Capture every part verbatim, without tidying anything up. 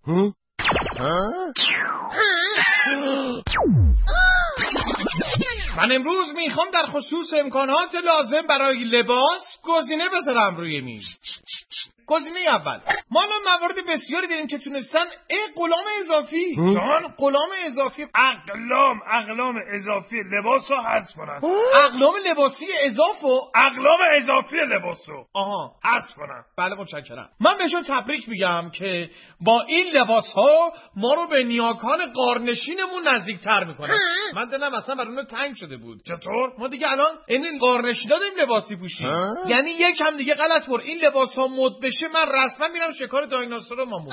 من امروز میخوام در خصوص امکانات لازم برای لباس گزینه بذارم روی میز. گزینه اول، ما الان موارد بسیاری داریم که تونستن ای غلام اضافی جان غلام اضافی اقلام اقلام اضافی لباسو حذف کنن. اقلام لباسی اضافو اقلام اضافی لباسو آها حذف کنن. بله متشکرم. من بهشون تبریک میگم که با این لباس ها ما رو به نیاکان غارنشینمون نزدیکتر میکنن. من دلم اصلا برای اون تنگ شده بود. چطور؟ ما دیگه الان این غارنشینا داریم لباسی پوشیم، یعنی یکم دیگه غلط پر این لباس ها مد بشه من رسما میرم شکار دایناسور مامون.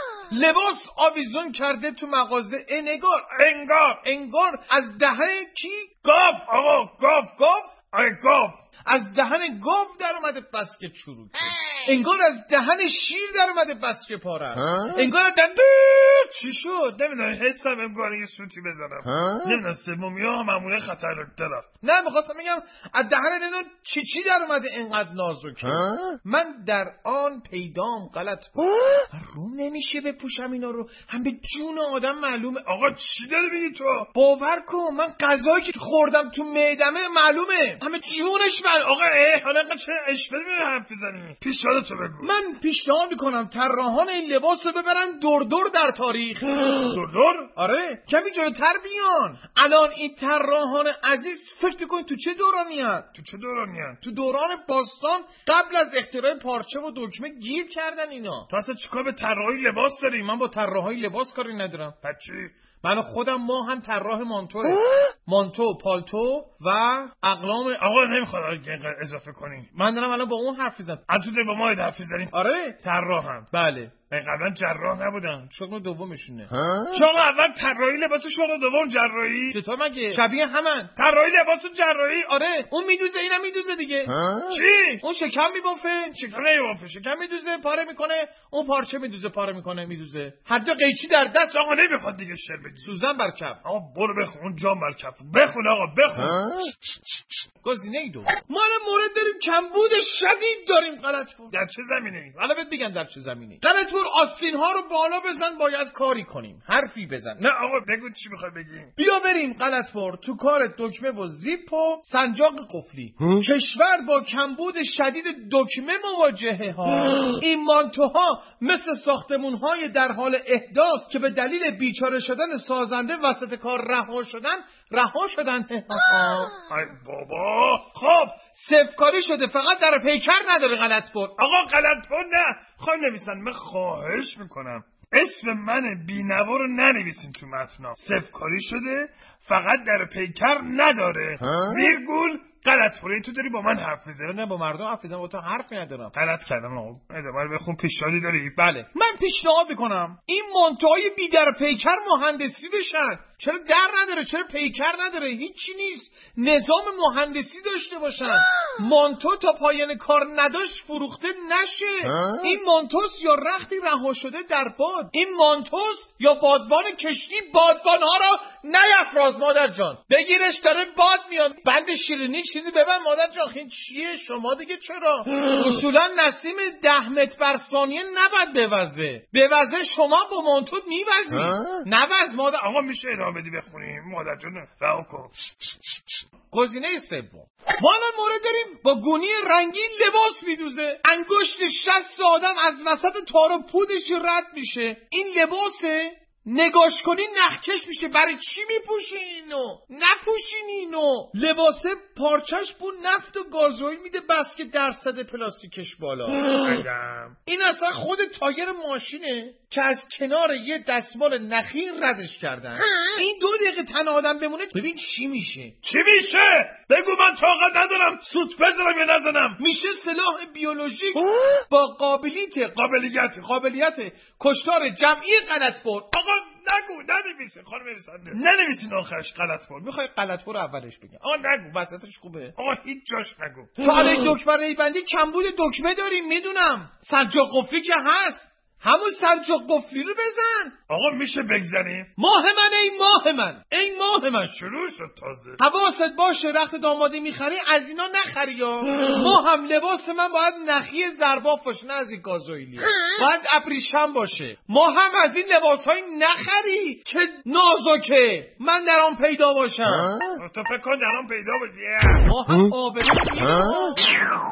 لباس آویزون کرده تو مغازه انگار انگار انگار از دهن کی؟ گاو. آقا گاو گاو آی گاو از دهن گاو در اومده بس که چروکه. انگار از دهن شیر در اومده بس که پاره. انگار از دهن چی شد؟ نمیدونم حسم امکانه یه سوتی بزنم. نمیدونم سومی ها معموله خطرناک‌تره. نه میخواستم بگم از دهن نمیدونم چی چی در اومده اینقدر نازکه. من در آن پیدام غلط بود. روم نمیشه بپوشم اینا رو، هم به جون آدم معلومه. آقا چی داری میگی تو؟ باور کن من غذایی که خوردم تو معدمه معلومه، همه جونش من. آقا ای حالا چه اشبه میگی حرف بزنی؟ پیشنهادتو بگو. من پیشنهاد میکنم طراحان این لباس رو ببرن دور دور در تاریخ. دور دور؟ آره کمی جلوتر بیان. الان این طراحان عزیز فکر میکنی تو چه دورانی هست؟ تو چه دورانی هست؟ تو دوران باستان قبل از اختراع پارچه و دکمه گیر کردن اینا. تو اصلا چیکار به طراحی لباس داری؟ من با طراحی لباس کاری ندارم. پس چی؟ من خودم ما هم طراح مانتوه. مانتو، پالتو و اقلام. آقا نمیخواد اضافه کنی. من دارم الان با اون حرف میزنم. تو داری با ما حرف میزنیم؟ آره طراحم. بله. من قبلا جراح نبودم. شغل دومشونه. شغل اول طراحی لباس، شغل دوم جراحی. چطور مگه؟ شبیه همن. طراحی لباس و جراحی. آره اون میدوزه اینم میدوزه دیگه. چی؟ اون شکم میبافه، شکم نمیبافه. شکم میدوزه پاره میکنه، اون پارچه میدوزه پاره میکنه میدوزه. حتی قیچی در دست. آقا نمیخواد دیگه شعر بگی. سوزن بر کف. آقا برو بخون جام بر کف. بخون آقا بخون. گزینه ای دو، ما الان مورد داریم کمبود شدید داریم. غلطپور در چه زمینه‌ای؟ حالا بهت بگم در چه زمینه‌ای. غلطپور آستین ها رو بالا بزن، باید کاری کنیم. حرفی بزن. نه آقا بگو چی میخوای بگی. بیا بریم غلطپور تو کار دکمه و زیپ و سنجاق قفلی. کشور با کمبود شدید دکمه مواجهه ها. این مانتوها مثل ساختمون های در حال احداث که به دلیل بیچاره شدن سازنده وسط کار رها شدن رها شدن. ای بابا خب سفکاری شده، فقط در پیکر نداره. غلطپور آقا غلطپور نه. خواهی نویسن من خواهش میکنم اسم من بینوا رو ننویسین تو متنا. سفکاری شده فقط در پیکر نداره. ویرگول غلطپوری. تو داری با من حرف میزنی؟ نه با مردم حرف میزنم، با تو حرفی ندارم. غلط کردم آقا. ادامه رو بخون. پیشنهادی داری؟ بله من پیشنهاد میکنم این مانتوهای بی در پیکر مهندسی بشن. چرا در نداره؟ چرا پیکر نداره؟ هیچی نیست. نظام مهندسی داشته باشن. مانتو تا پایان کار نداشت فروخته نشه. این مانتوس یا رختی رها شده در باد. این مانتوس یا بادبان کشتی بادبانها را نیفراز مادر جان. بگیرش داره باد میاد. بند شیرینی چیزی ببن مادر جان. این چیه شما دیگه چرا؟ اصولا نسیم ده متر بر ثانیه نباید بوزه. بوزه شما با مانتو میوزی. نوز مادر. آقا میشه ادامه بدی بخونیم مادر جان؟ رها کن. گزینه سوم، ما الان مورد داریم با گونی رنگین لباس میدوزه. انگشت شست آدم از وسط تار و پودش رد میشه. این لباسه نگاش کنی نخکش میشه. برای چی میپوشین اینو؟ نپوشین اینو. لباسه پارچش بو نفت و گازوئیل میده بس که درصد پلاستیکش بالا. این اصلا خود تایر ماشینه که از کنار یه دستمال نخی ردش کردن. این دو دقیقه تن آدم بمونه ببین چی میشه. چی میشه؟ بگو من طاقت ندارم سوت بزنم یا نزنم. میشه سلاح بیولوژیک با قابلیت قابلیت قابلیت کشتار جمعی. غلطپور آقا نگو ننویسین خانم نویسنده. ننویسین آخرش غلطپور. میخوای غلطپور اولش بگم؟ آقا نگو وسطش خوبه. آقا هیچ جاش نگو. تو علی دکمه ریبندی کمبود دکمه داریم میدونم. سنجاق قفلی که هست. همون سنجاق قفلی رو بزن. آقا میشه بگذاریم؟ ماه من ای ماه من ای ماه من شروع شد تازه. حواست باشه رخت دامادی میخری از اینا نخری یا ما هم لباس من باید نخی زرباف باشه، نه از این گازوئیلی، باید ابریشم باشه. ما هم از این لباس های نخری که نازکه من در آن پیدا باشم. تو فکر کن در آن پیدا باشی. ما هم آبرو